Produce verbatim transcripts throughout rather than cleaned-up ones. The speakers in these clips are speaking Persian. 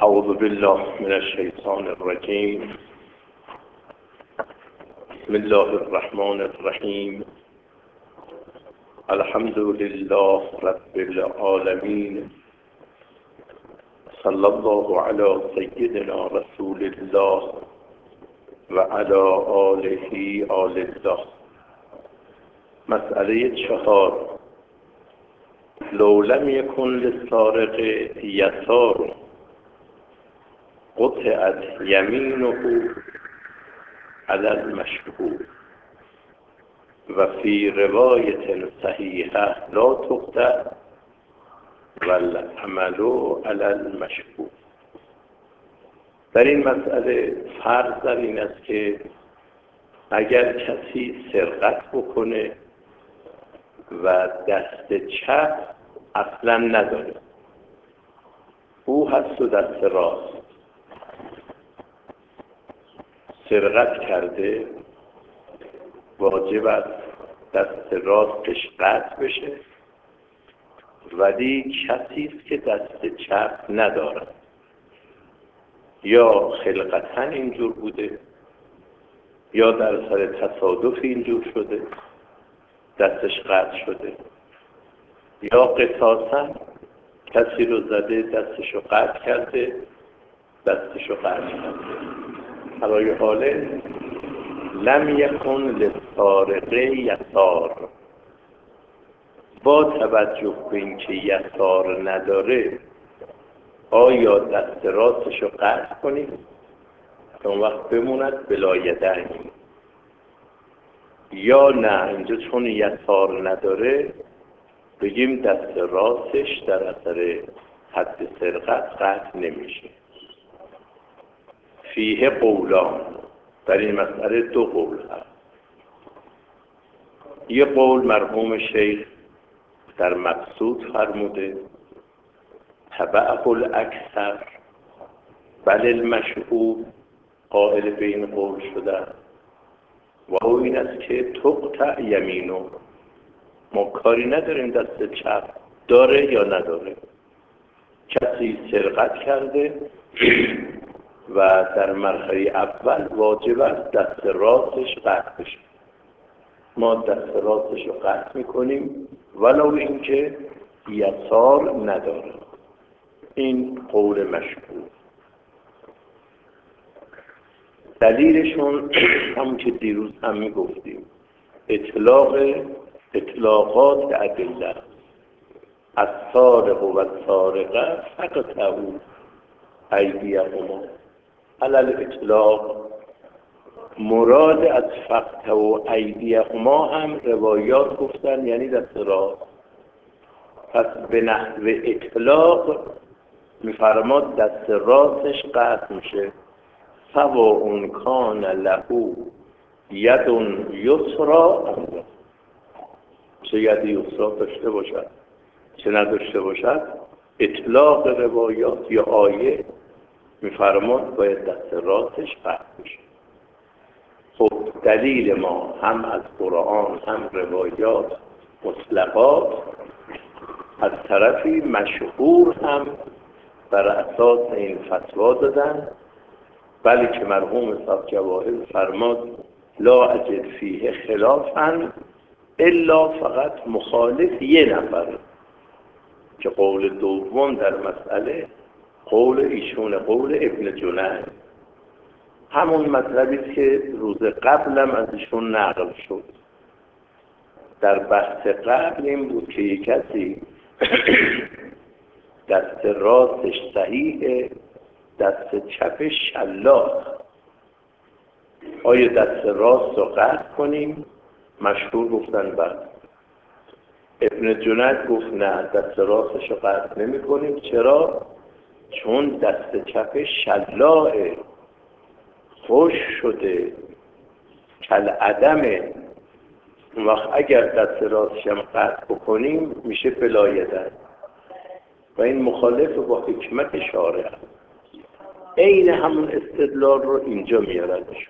اعوذ بالله من الشیطان الرجیم. بسم الله الرحمن الرحیم. الحمد لله رب العالمین. صلی الله علی سیدنا رسول الله و علی آله آل الله. مسئله چهار: لو لم یکن للسارق یسار قطعت یمینه علی المشهور و فی روایت صحیحه لا تقطع والعمل علی المشهور. در این مسئله فرض در این است که اگر کسی سرقت بکنه و دست چپ اصلا نداره، او هست و دست راست، سرقت کرده، واجب است دست راستش قطع بشه، ولی کسی است که دست چپ نداره، یا خلقتاً اینجور بوده یا در سر تصادف اینجور شده دستش قطع شده، یا قصاصاً کسی رو زده دستش رو قطع کرده دستش رو قطع کرده. برای حاله لم یکن للسارق یسار، با توجه به اینکه یسار نداره آیا دست راستش رو قطع کنیم که اون وقت بموند بلا یدین، یا نه اینجا چون یسار نداره بگیم دست راستش در اثر حد سرقت قطع نمیشه. فیه قولان، در این مسئله دو قول هست. یه قول مرحوم شیخ در مقصود فرموده تبعه الاکثر بل المشهور قائل به این قول شده و او این است که تقطع یمینو، ما کاری نداریم دست چپ داره یا نداره. کسی سرقت کرده و در مرحله اول واجب است دست راستش قطع بشه، ما دست راستش رو قطع میکنیم ولو اینکه یسار نداره. این قول مشهور. دلیلشون همون که دیروز هم میگفتیم اطلاق اطلاقات ادله، السارق و السارقه فقطعوا ایدیهما علی الاطلاق. مراد از فقطعوا ایدیهما هم روایات گفتن یعنی دست راست. پس به نحو اطلاق میفرماد دست راستش قطع میشه، سواء کان له ید یسرا، چه ید یسرا داشته باشد چه نداشته باشد، اطلاق روایات یا آیه میفرماد باید دست راستش قطع میشه. خب دلیل ما هم از قرآن هم روایات مطلقات، از طرفی مشهور هم بر اساس این فتوا دادن، بلی که مرحوم صاحب جواهر فرماد لا اجد فیه خلافا الا فقط مخالف یه نفر، که قول دوم در مسئله قول ایشون قول ابن جنید، همون مطلبی که روز قبلم از ایشون نقل شد. در بحث قبل این بود که یک کسی دست راستش صحیحه دست چپش شلاق، آیا دست راست رو قطع کنیم؟ مشهور گفتن بعد. ابن جنید گفت نه، دست راستش رو قطع نمی کنیم. چرا؟ چون دست چپش شلاقه، خوش شده، کل عدمه. اون وقت اگر دست راستش هم قطع بکنیم میشه بلایدن و این مخالف با حکمت شارع. عین همون استدلال رو اینجا میارنشون.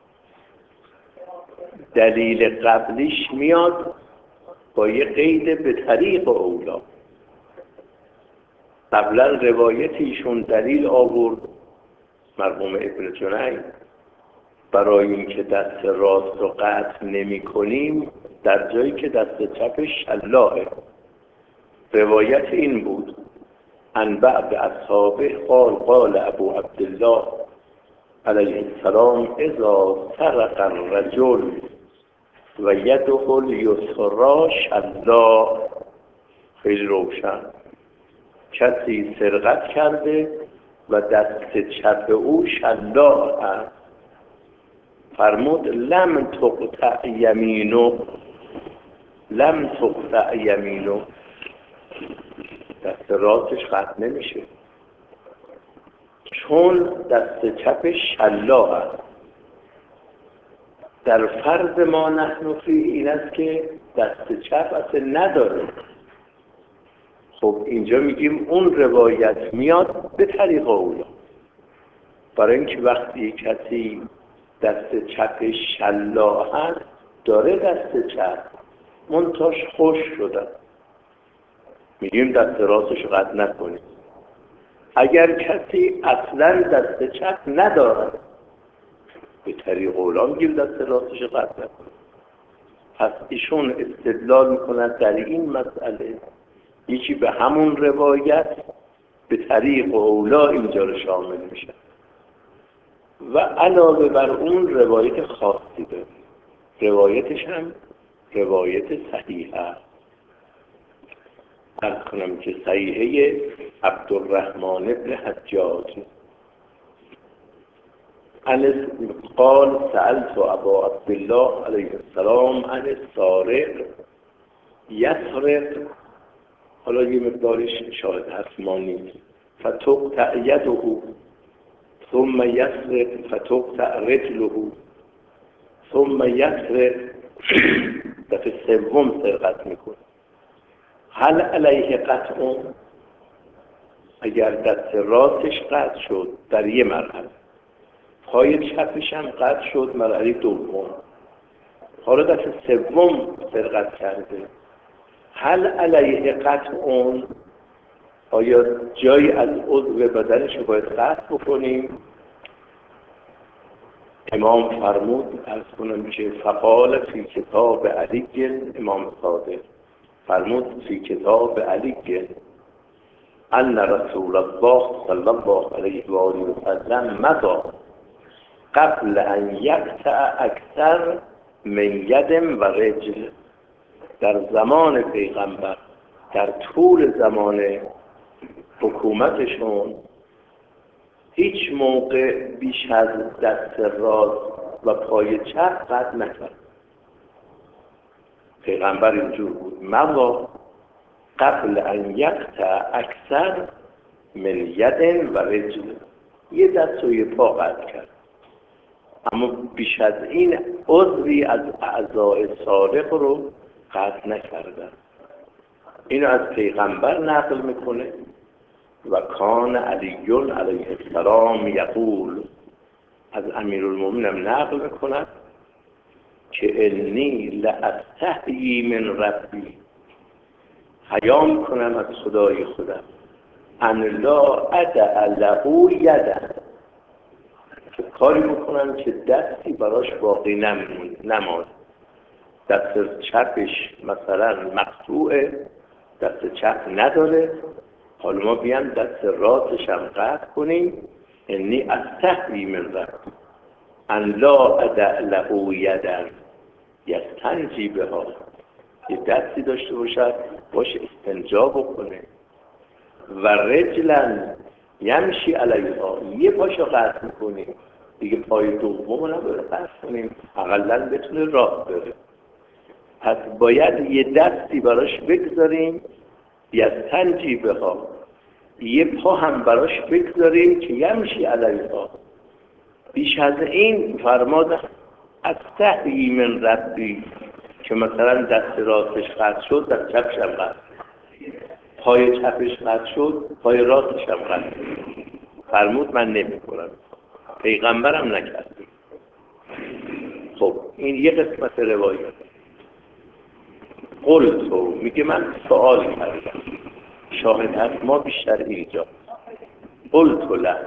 دلیل قبلیش میاد با یه قید به طریق اولا، قبلا روایت ایشون دلیل آورد مرحوم ابن جنی برای اینکه دست راست رو قطع نمی کنیم در جایی که دست چپش شلاقه. روایت این بود ان بعد اصحابه قال قال ابو عبدالله علیه السلام اذا سرق الرجل و یده الیسری شلاق. خیلی روشن. کسی سرقت کرده و دست چپ او شلاق هست. فرمود لم تقطع یمینو، لم تقطع یمینو، دست راستش قطع نمیشه چون دست چپش شلاق است. در فرض ما نحن فی این است که دست چپ اصلا نداره. خب اینجا میگیم اون روایت میاد به طریق اولا، برای اینکه وقتی کسی دست چپ شلاق هست داره دست چپ منتاش خوش شدن، میگیم دست راستش قطع نکنیم. اگر کسی اصلا دست چپ نداره به طریق اولا میگیم دست راستش قطع نکنیم. پس ایشون استدلال میکنند در این مسئله یکی به همون روایت به طریق اولا اینجا رو شامل میشه و علاوه بر اون روایت خاصی داره. روایتش هم روایت صحیحه. عرض کنم که صحیحه عبدالرحمن ابن حجاج انس قال سألت ابا عبدالله علیه السلام عن السارق یسرق، حالا یه مقدارش شاید هست ما نیست، فتقطع یده ثم یسرق فتقطع رجله ثم یسرق، دفعه سوم سرقت میکنه، هل علیه قطع؟ اگر دست راستش قطع شد در یه مرحله، پای چپش هم قطع شد مرحله دوم، حالا دفعه سوم سرقت کرده، هل علیه قطع؟ آیا جایی از عضو بدنش رو باید قطع بکنیم؟ امام فرمود عرض کنم که فقال فی کتاب علی، امام صادق فرمود فی کتاب علی ان رسول الله صلی الله علیه و آله و سلم مضى قبل ان یقطع اکثر من ید و رجل. در زمان پیغمبر در طول زمان حکومتشون هیچ موقع بیش از دست راست و پای چپ قطع نکرد. پیغمبر اینجور بود مضى قبل ان یقطع اکثر من ید و رجل، یه دست و یه پا قطع کرد، اما بیش از این عضوی از اعضای سارق رو قطع نکردن. اینو از پیغمبر نقل میکنه و کان علی علیه السلام یقول، از امیرالمومنین نقل میکند که انی لاستحیی من ربی، حیا میکنم از خدای خودم، ان لا ادع له یدا، که کاری میکنم که دستی براش باقی نماند. دست چپش مثلا مقطوعه، دست چپ نداره، حالا ما بیان دست راستش هم قطع کنیم. انی استحیی من ربی ان لا ادع له یدا یستنجی بها، یه دستی داشته باشد باش استنجا بکنه. و رجلن یمشی علیها، یه پاشو قطع میکنیم دیگه، پای دوم نباید قطع کنیم، اقلن بتونه راه بره. پس باید یه دستی براش بگذاریم یستنجی بها، یه پا هم براش بگذاریم که یمشی علیها. بیش از این فرماد استحیی من ربی، که مثلا دست راستش قطع شد دست چپش هم قطع، پای چپش قطع شد پای راستش هم قطع. فرمود من نمی کنم، پیغمبرم نکرد. خب این یه قسمت روایت. قلتو، میگه من سوال کردم، شاهد هست ما بیشتر اینجا. قلت له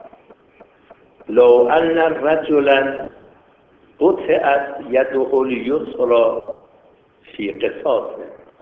لو ان رجلا قطعت یده الیسری فی قصاصه.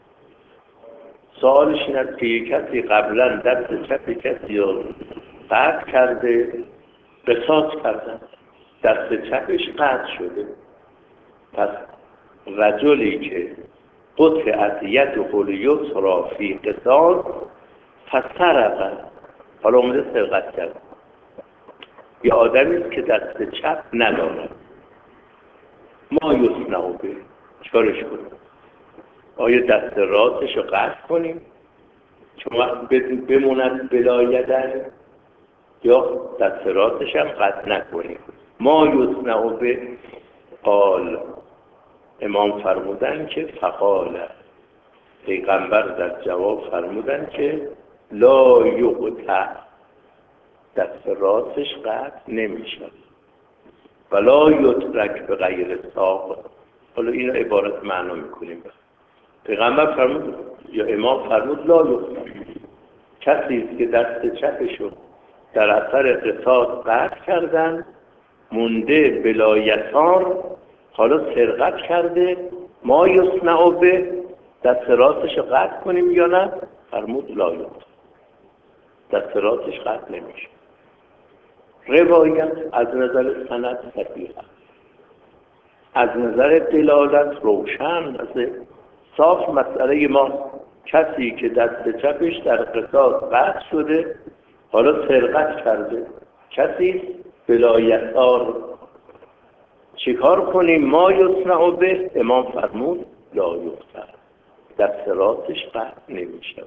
سوالش این است که یک کسی قبلا دست چپ کسی رو قطع کرده، قصاص کردن، دست چپش قطع شده. پس رجلی که قطعت یده الیسری فی قصاص فسرقه، حالا اومده سرقت کرد. یه آدمی است که دست چپ ندارد، ما یصنع به، چکارش کنیم؟ آیا دست راستش رو قطع کنیم چون وقت بموند بلا یدن، یا دست راستش هم قطع نکنیم؟ ما یصنع به. قال، امام فرمودن که فقال، پیغمبر در جواب فرمودن که لا یقطع، دست راستش قطع نمیشه، ولا یترک به غیر ساق. حالا اینو عبارت معنا میکنیم. پیغمبر فرمود یا امام فرمود لا یقطع، کسی که دست چپشو در اثر قصاص قطع کردن مونده بلا یسار، حالا سرقت کرده، ما یصنع به، دست راستش قطع کنیم یا نه؟ فرمود لا یقطع، دست راستش قطع نمیشه. روایت از نظر سند صحیح، از نظر دلالت روشن، از صاف مسئله ما کسی که دست چپش در قصاص قطع شده حالا سرقت کرده، کسی بلا یسار، چیکار کنیم؟ ما یصنع به. امام فرمود لا یقطع، دست راستش قطع نمیشه.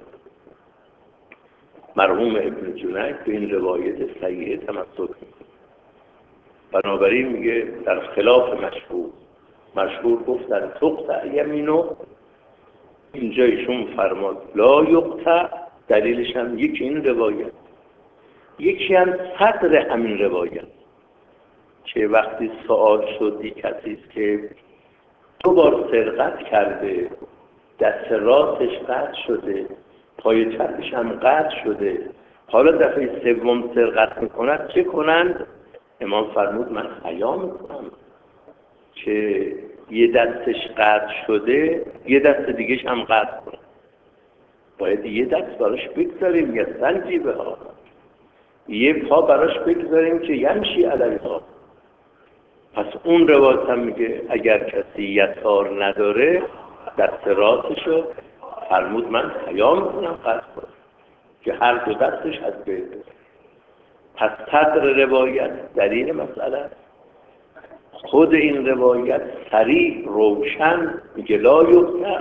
مرحوم ابن جنید به این روایت صحیحه تمسک میکنه، بنابراین میگه در خلاف مشهور. مشهور گفت در تقطع یمینو، اینجا ایشون فرماد لا یقطع. دلیلش هم یکی این روایت، یکی هم صدر همین روایت که وقتی سوال شد یک کسی است که دو بار سرقت کرده، دست راستش قطع شده، پای چپش هم قطع شده، حالا دفعه سوم سرقت میکند، چه کنند؟ امام فرمود من حیا میکنم که یه دستش قطع شده یه دست دیگهش هم قطع کنه. باید یه دست براش بگذاریم یا سنجی به ها، یه پا براش بگذاریم که یمشی علیها. پس اون روایت هم میگه اگر کسی یسار نداره دست راستشو فرمود من حیا میکنم قطع کنم که هر دو دستش از بین بره. پس صدر روایت دلیل مسئله، خود این روایت صریح روشن میگه لا یقطع.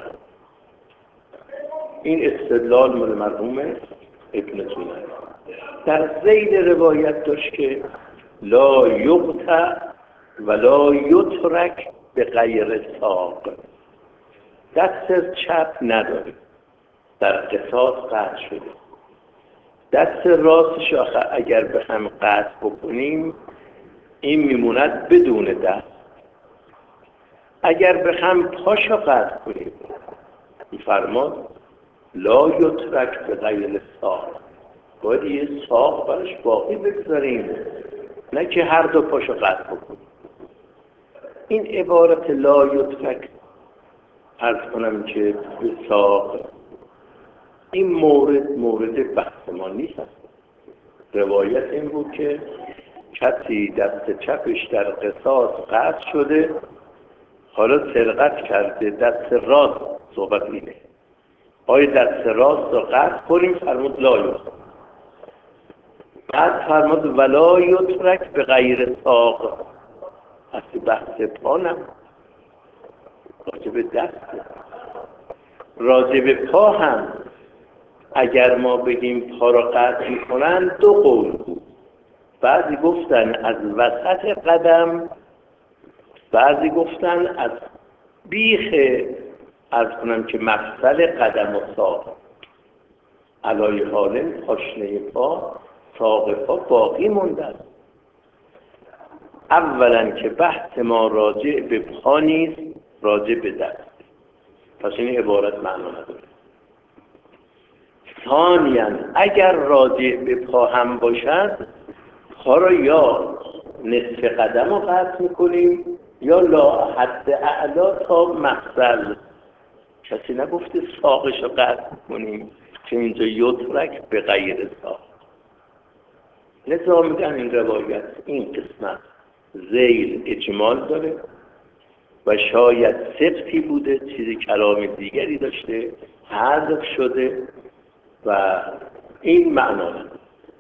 این استدلال مال مرحوم ابن جنید. در ذیل روایت داشت که لا یقطع ولا یترک به غیر ساق، دست چپ نداره، در قصاص قطع شده، دست راستش آخه اگر به هم قطع بکنیم این میموند بدون دست، اگر به هم پاشو قطع کنیم میفرماد لا یترک به غیر ساق، باید یه ساق برش باقی بگذاریم، نه که هر دو پاشو قطع بکنیم. این عبارت لا یترک عرض کنم که به ساق، این مورد مورد بحث ما نیست. روایت این بود که کسی دست چپش در قصاص قطع شده حالا سرقت کرده، دست راست، صحبت اینه آیا دست راست رو قطع کنیم؟ فرمود لا یترک. بعد فرمود ولا یترک به غیر ساق، اصلی بحث پا نم، راجب دست، راجب پا هم اگر ما بگیم پا را قطع میکنن دو قول بود. بعضی گفتن از وسط قدم، بعضی گفتن از بیخ، عرض کنم که مفصل قدم و ساق، علای حالم پاشنه پا، ساق پا باقی مونده. اولا که بحث ما راجع به پا نیست، راجع به دست، پس این عبارت معنا نداره. ثانیاً اگر راجع به پا هم باشد، پا را یا نصف قدم رو قطع میکنیم یا لا حد اعلا تا مفصل. کسی نگفته ساقش رو قطع کنیم که اینجا یترک به غیر ساق. لذا میگن این روایت این قسمت ذیل اجمال داره و شاید سبتی بوده، چیزی کلام دیگری داشته حذف شده و این معنا داره.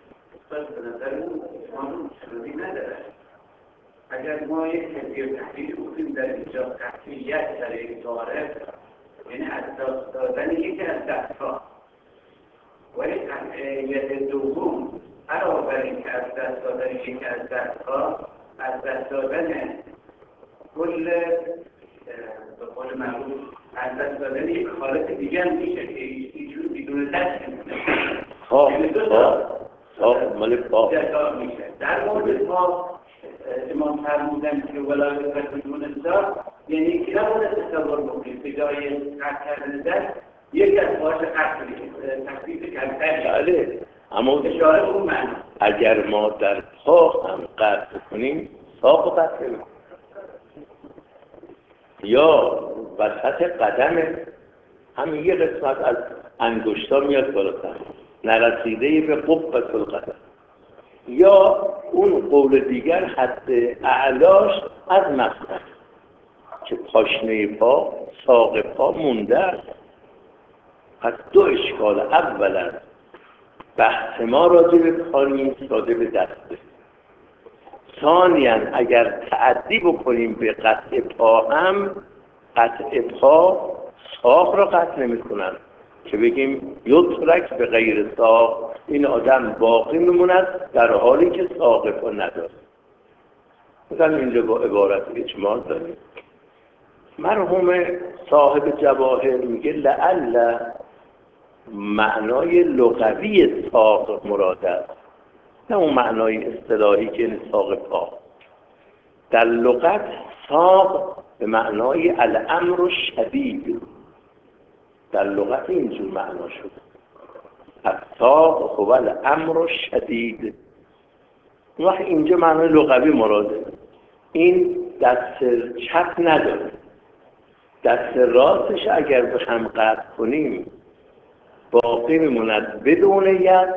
اگر ما یک تفسیر تحلیل بکنیم در اینجا قطعیت در یک طارق، یعنی از دست دادن یکی از دستها، ولی قطعیت دوم علاوه بر اینکه از دست دادن یکی از دستها، از دست دادن کل به قول معروف از دست دادن یک حالت دیگه هم میشه که اینجور بدون دست میمونه. ها ها ها مال پا میشه. در مورد پا امام فرمودن که ولایت بدون دست، یعنی که نباید تصور بکنید به جای قطع کردن دست یکی از پاهاش قطع کنید، تخفیف کمتری. بله، اما اشاره به اون معنی اگر ما در پا هم قطع کنیم ساق قطع کنیم یا وسط قدم همین یه قسمت از انگشتا میاد بالاتر نرسیده به قبة القدم، یا اون قول دیگر حد اعلاش از مفصل که پاشنه پا ساق پا مونده است. پس دو اشکال: اولا بحث ما راجع به پا نیست، راجع به دسته. ثانیاً اگر تعدی بکنیم به قطع پا هم، قطع پا ساق را قطع نمی کنن که بگیم یترک به غیر ساق، این آدم باقی میموند در حالی که ساق پا نداره. مثلا اینجا با عبارت اجمال داریم. مرحوم صاحب جواهر میگه لعل معنای لغوی ساق مراد است، نه اون معنای اصطلاحی که ساق پا. در لغت ساق به معنای الامر شدید، در لغت اینجور معنا شد. الساق هو الامر شدید. وقت اینجا معنای لغوی مراده. این دست چپ نداره، دست راستش اگر بخوایم قطع کنیم باقی میموند بدون ید،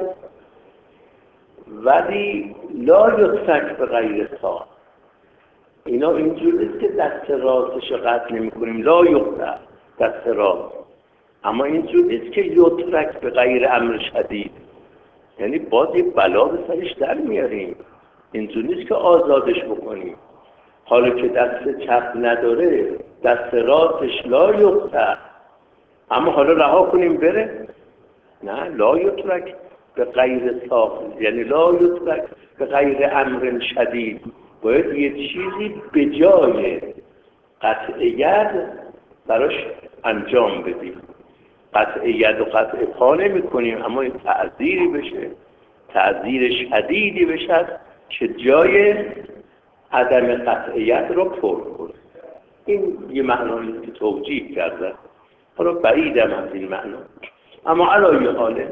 ولی لا یترک به غیر ساق. اینا اینجور نیست که دست راستش قطع نمی کنیم لا یقطع دست راست، اما اینجور نیست که یترک به غیر امر شدید، یعنی باز یه بلا به سرش در میاریم. اینجور نیست که آزادش بکنیم. حالا که دست چپ نداره، دست راستش لا یقطع، اما حالا رها کنیم بره؟ نه، لا یترک به غیر ساق، یعنی لا یترک به غیر امر شدید. باید یه چیزی به جای قطع ید براش انجام بدیم. قطع ید و قطع پا نمی کنیم، اما این تعذیری بشه، تعذیر شدیدی بشه که جای عدم قطع ید رو پر کنه. این یه معنایی که توجیه کرده، حالا بعیدم از این معنا، اما علایه حاله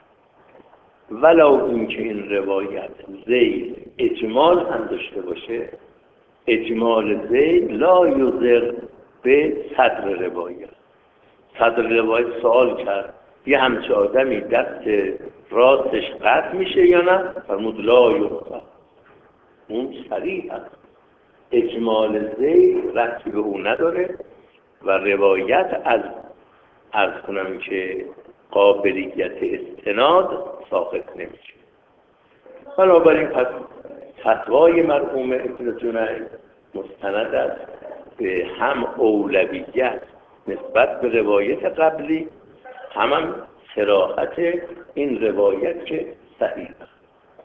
ولو اینکه این روایت ذیل اجمال هم داشته باشه، اجمال ذیل لا یضر به صدر روایت. صدر روایت سوال کرد یه همچه آدمی دست راستش قطع میشه یا نه؟ فرمود لا یضر. اون صریح هست، اجمال ذیل ربطی به اون نداره و روایت از عرض کنم که قابلیت استناد ساقط نمیشه. بنابراین پس فتوای مرحوم ابن جنید مستند است به هم اولویت نسبت به روایت قبلی، هم هم صراحت این روایت که صحیح است.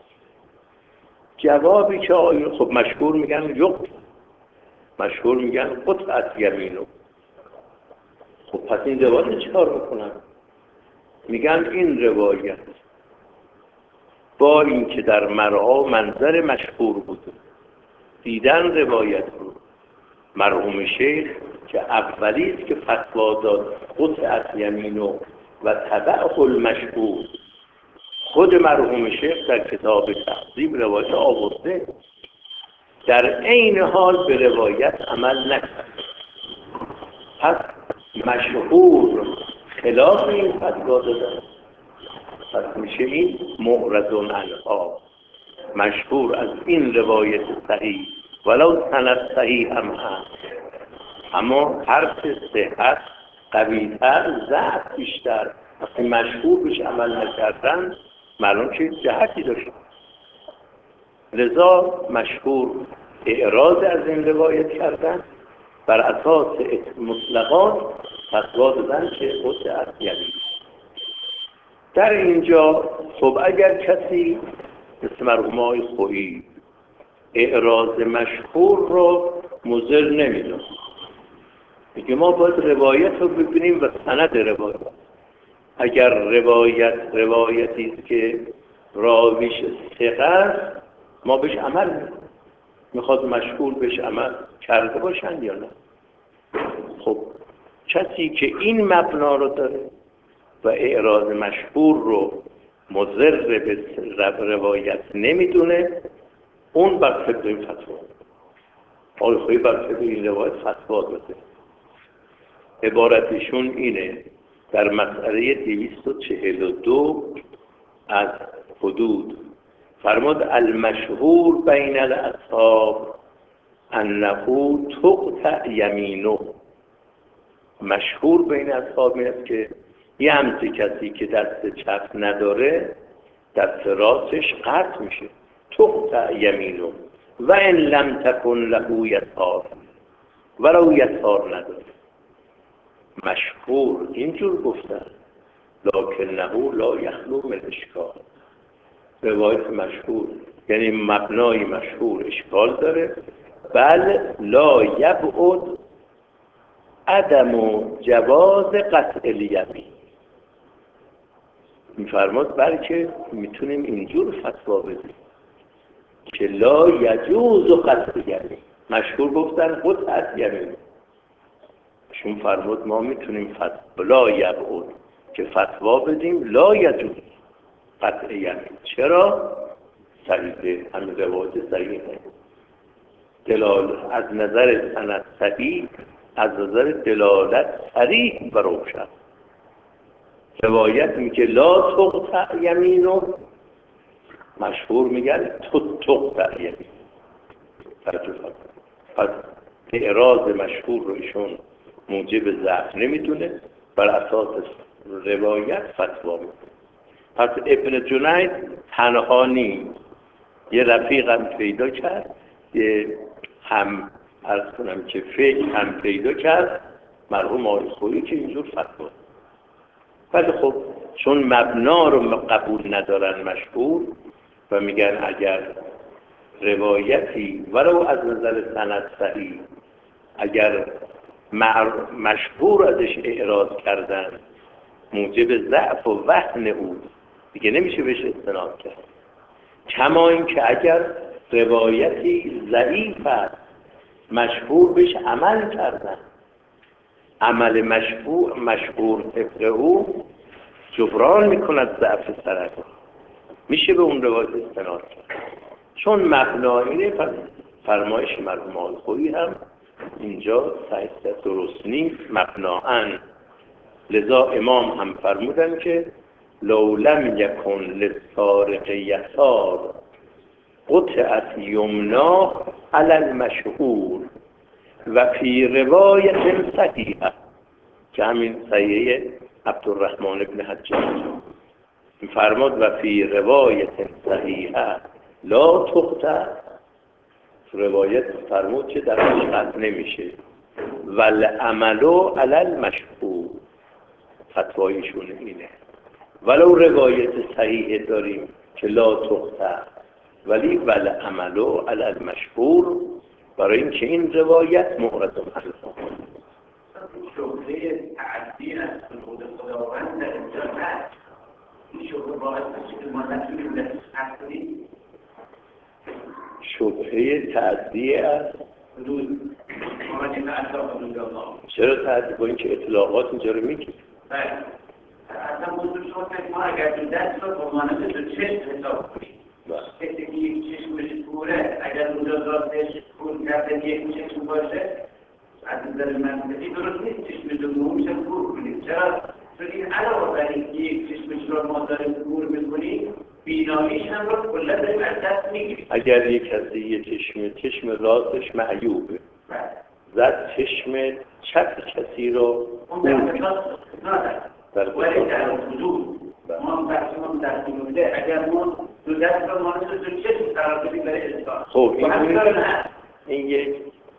جوابی که آیون خب مشهور میگن یقت، مشهور میگن قطعت یمینو. خب پس این روایت چیکار بکنن؟ میگن این روایت با این که در مرعا منظر مشهور بود، دیدن روایت رو مرحوم شیخ که اولی است که فتوا داد قطعت یمینو و تبعه المشهور. خود مرحوم شیخ در کتاب تهذیب روایت آورده، در عین حال به روایت عمل نکرد. پس مشهور خلاف این فتوا دادن، پس میشه این معرض عنها. مشهور از این روایت صحیح ولو سند صحیح هم هست، اما حرف صحت قوی‌تر، ضعف بیشتر. وقتی مشهور بهش عمل نکردن معلوم که جهتی داشت. لذا مشهور اعراض از این روایت کردن، بر اساس مطلقات فتوا دادن که قطعت یمین. در اینجا خب اگر کسی مثل مرحوم آقای خویی اعراض مشهور رو مضر نمیدونه، میگه ما باید روایت رو ببینیم و سند روایت. اگر روایت روایتی است که راویش ثقه است، ما بهش عمل میکنیم. میخواد مشهور بهش عمل کرده باشن یا نه. خب کسی که این مبنا رو داره و اعراض مشهور رو مضر به روایت نمیدونه، اون بر طبق این فتوا آقای خویی بر طبق این روایت فتوا داده. عبارتشون اینه در مسئله دویست و چهل و دو از حدود، فرمود المشهور بین الاصحاب انه تقطع یمینه. مشهور بین اصحاب این است که یه همچه کسی که دست چپ نداره دست راستش قطع میشه، تقطع یمینه و ان لم تکن له یسار، ولو یسار نداره. مشهور اینجور گفتن لکنه لا یخلو من اشکال. روایت مشهور یعنی مبنای مشهور اشکال داره، بل لا یبعد عدم جواز قطع الیمین. میفرماد بلکه میتونیم اینجور فتوا بدیم که لا یجوز قطع یمین. مشهور گفتن قطع یمین، شون فرمود ما میتونیم فتوا لا یبعد که فتوا بدیم لا یجوز قطع یمین. چرا؟ صحیحه، همین روایت صحیحه. دلال از نظر سند صحیح، از نظر دلالت صریح و روشن. روایت میگه لا تقطع یمینو، مشهور میگن تو تقطع یمین. پس اعراض مشهور رو ایشون موجب ضعف نمیدونه، بر اساس روایت فتوا میده. پس ابن جنید تنها نیست، یه رفیقم پیدا کرد، یه هم عرض کنم که فکر هم پیدا کرد، مرحوم آقای خویی که اینجور فتوا. ولی خب چون مبنا رو قبول ندارن مشهور و میگن اگر روایتی ولو از نظر سند صحیح اگر مشهور ازش اعراض کردن موجب ضعف و وهن او دیگه نمیشه بهش استناد کرد. کما این که اگر روایتی ضعیف است مشهور بهش عمل کردن، عمل مشهور مشهور طبق او جبران میکند ضعف سند، میشه به اون روایت استناد کرد. چون مبنا اینه، پس فرمایش مرحوم آقای خویی هم اینجا صحیح درست نیست مبناً. لذا امام هم فرمودن که لو لم یکن للسارق یسار قطعت یمنا علی المشهور و فی روایت صحیحه، که همین صحیحه عبدالرحمن ابن حجاج فرمود و فی روایت صحیحه لا تقطع. روایت فرمود که در قطع نمیشه، والعملو علی المشهور. فتوایشون اینه ولو روایت صحیح داریم که لا تقطع، ولی والعملو علی المشهور، برای اینکه این روایت معرض علیه شبهه تعدی از خود خداوند در اینجا هست. این شبهه باعث میشه که ما نتونیم دست کنیم. شبهه تعدی است حدود آمدیم به اطلاق حدود الله. چرا تعدی؟ با اینکه اطلاقات اینجا رو میگه. بله ما اگر دو دست رو با مانند دو چشم حساب کنیم کسی که یک چشمش کوره اگر مجازاتش کور کردن یک چشم باشه از نظر منطقی درست نیست چشم دومش هم کور کنیم. چرا؟ چون این علاوه بر اینکه یک چشمش رو ما داریم کور میکنیم بیناییش هم رو کلا داریم از دست میگیریم. اگر یک کسی یک چشم چشم راستش معیوبه زد چشم چپ کسی رو اون در کلاس نداره ولی در حدود ما تقسیم تقسیم بوده اگر ما دو دست رو مانند دو چشم قرار بدیم برای انسان خب این این یک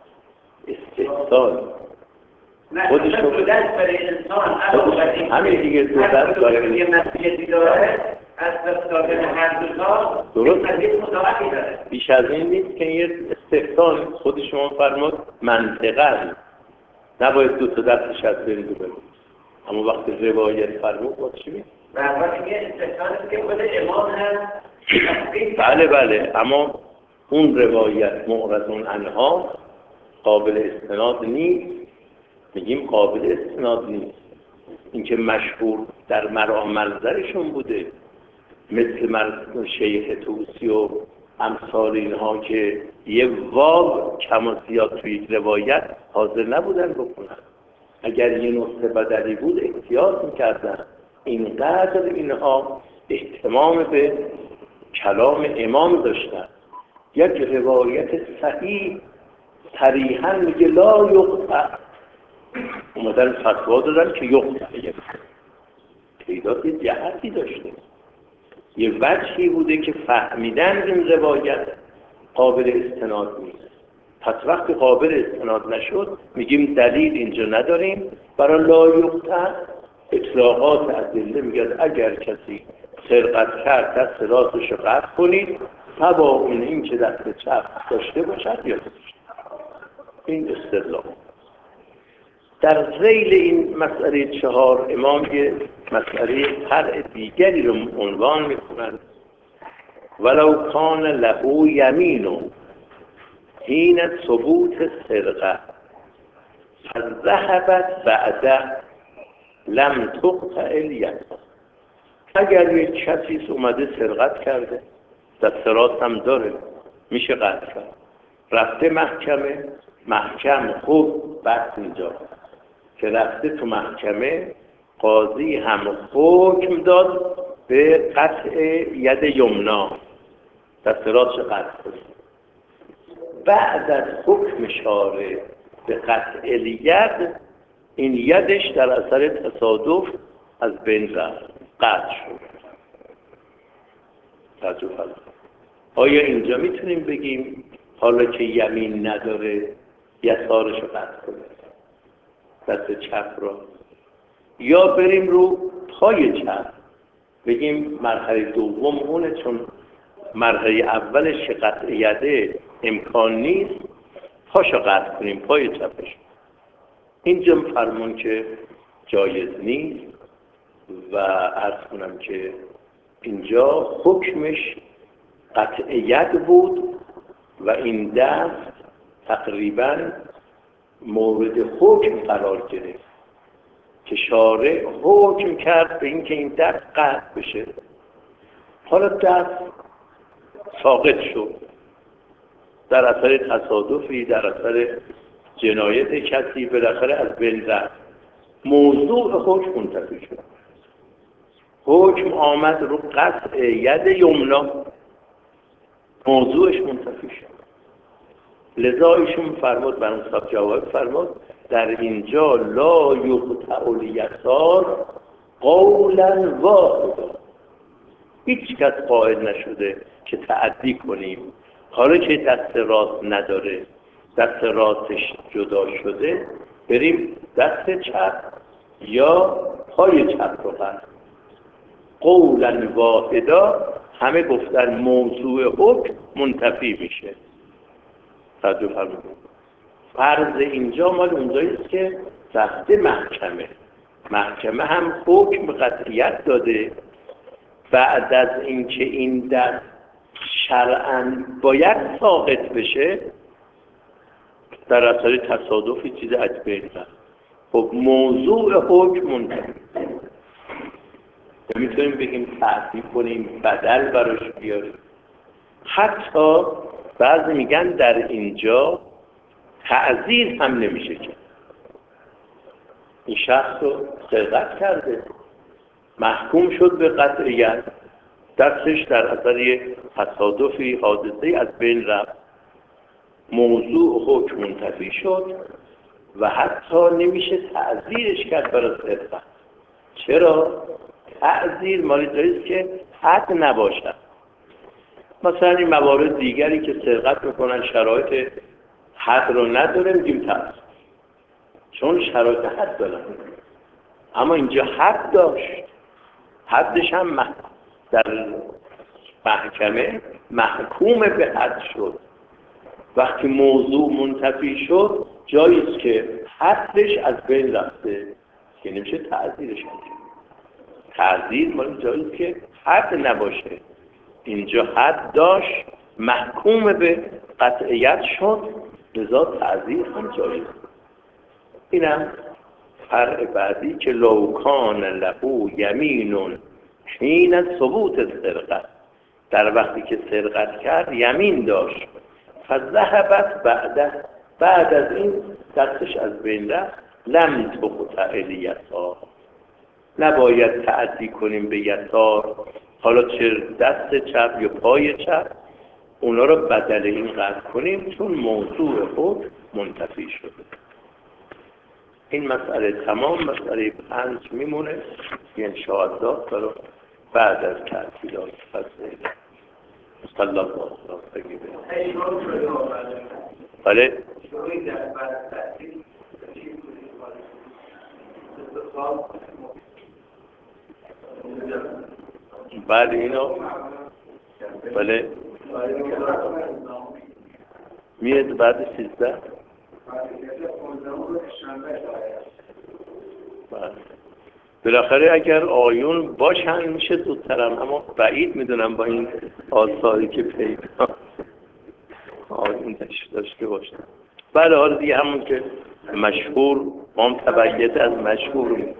استحسان خودش دو دست برای انسان علاوه بر این همین دیگه دو دست برای یه مسئولیتی داره از دست دادن هر دو تا درست یک مضاعفی داره. بیش از این نیست که یه استحسان خود شما فرمود منطقاً نباید دو تا دستش از بین ببرید، اما وقتی روایت فرمود باید چی میگه؟ وقتی یه استحسان که خود امام هم بله بله، اما اون روایت معرض عنها قابل استناد نیست. میگیم قابل استناد نیست، اینکه مشهور در مرامنظرشون بوده مثل مرد شیخ توسی و امثال اینها که یه واو کم و زیاد توی روایت حاضر نبودن بکنن. اگر یه نسخه بدلی بود احتیاط میکردن. اینقدر اینها اهتمام به کلام امام داشتن. یک روایت صحیح صریحاً میگه لا یقطع، اومدن فتوا دادن که یقطع. تعداد جهتی داشته، یه وجهی بوده که فهمیدن این روایت قابل استناد نیست. پس وقتی قابل استناد نشد میگیم دلیل اینجا نداریم برای لا یقطع. اطلاقات ادله میگه اگر کسی سرقت کرد دست راستش رو قطع کنید تبا اون این که دست چپ داشته باشد یا داشته. این استدلال. در ذیل این مسئله چهار امام یه مسئله فرع دیگری رو عنوان میکنند. ولو کان له یمین حین ثبوت سرقه فذهبت بعد لم تقطع الید. اگر یک کسی اومده سرقت کرده دست راست هم داره میشه قطع کرد، رفته محکمه، محکم خوب بحث اینجا که رفته تو محکمه قاضی هم حکم داد به قطع ید یمنا، دست راستش قطع کنه. بعد از حکم شارع به قطع الید این یدش در اثر تصادف از بین رفت، قطع شد. تعجب فرمایید. آیا اینجا میتونیم بگیم حالا که یمین نداره یسارش رو قطع کنه دست چپ رو، یا بریم رو پای چپ بگیم مرحله دوم اونه چون مرحله اولش که قطع یده امکان نیست پاشو قطع کنیم پای چپش. اینجا فرمون که جایز نیست و عرض کنم که اینجا حکمش قطع ید بود و این دست تقریباً مورد حکم قرار گرفت که شارع حکم کرد به اینکه این دست قطع بشه. حالا دست ساقط شد در اثر تصادفی، در اثر جنایت کسی، بالاخره از بین رفت. موضوع حکم منتفی شد. حکم آمد رو قطع ید یمنا، موضوعش منتفی شد. لذا ایشون فرمود بر اون صاحب جواب فرمود در اینجا لا یقطع الیسار قولا واحدا. هیچ کس قائل نشده که تعدی کنیم حالا که دست راست نداره دست راستش جدا شده بریم دست چپ یا پای چپ رو قطع. قولا واحدا همه گفتن موضوع حکم منتفی میشه. توجه فرمودید. فرض اینجا مال اونجایی است که رفته محکمه، محکمه هم حکم قطعیت داده بعد از اینکه این دست شرعاً باید ساقط بشه در اثر تصادفی چیز اجباری است. خب موضوع حکم منتفی. میتونیم بگیم تعدیل کنیم، بدل براش بیاریم. حتی بعضی میگن در اینجا تعزیر هم نمیشه که این شخص رو سرقت کرده، محکوم شد به قطعیت، دستش در اثر یک تصادفی حادثه از بین رفت، موضوع حکم منتفی شد و حتی نمیشه تعزیرش کرد برای سرقت. چرا؟ تعزیر مال جاییست که حد نباشد. مثلا این موارد دیگری که سرقت میکنن شرایط حد رو نداره میگیم تعزیر، چون شرایط حد دارن. اما اینجا حد داشت، حدش هم در محکمه محکوم به حد شد. وقتی موضوع منتفی شد جاییست که حدش از بین رفته که نمیشه تعزیرش کنه. تعزیر مال جاییست که حد نباشه. اینجا حد داشت، محکوم به قطعیت شد، لذا تعزیر هم جاییست. اینم فرع بعدی که لوکان لهو یمین حین ثبوت السرقه، در وقتی که سرقت کرد یمین داشت، فذهبت بعد بعد از این دستش از بین رفت، لم تقطع الیسار، نباید تعدی کنیم به یسار، حالا چه دست چپ یا پای چپ، اونا رو بدل این قطع کنیم چون موضوع خود منتفی شده. این مسئله تمام، مسئله پنج میمونه که انشاءالله برای بعد از تعطیلات فصل صلی الله علیه و سلم. بله بعد اینو بله میاد بعد سیزده. بالاخره اگر آیون باشن میشه زودترم، اما بعید میدونم با این آثاری که پیدا آیون داشته باشن. بله حالا دیگه همون که مشهور ما تبعیت از مشهور می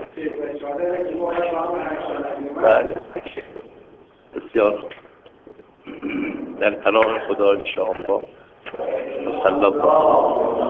بله بسیار در پناه خدا انشاءالله. صلی الله